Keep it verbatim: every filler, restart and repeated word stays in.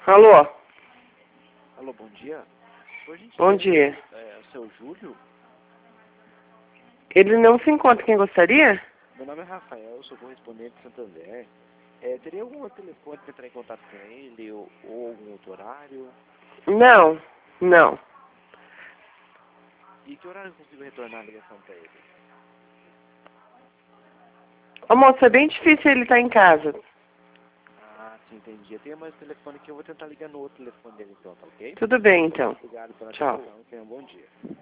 Alô? Alô, bom dia. Por Bom gentileza, dia. é o seu Júlio? Ele não se encontra. Quem gostaria? Meu nome é Rafael, eu sou correspondente de Santander. É, teria algum outro telefone para entrar em contato com ele ou, ou algum outro horário? Não, não. E que horário eu consigo retornar a ligação para ele? Ô, moço, é bem difícil ele estar em casa. Ah, sim, entendi. Eu tenho mais telefone aqui, eu vou tentar ligar no outro telefone dele então, tá ok? Tudo bem, então. Obrigado pela Tchau. atenção, tenha um bom dia.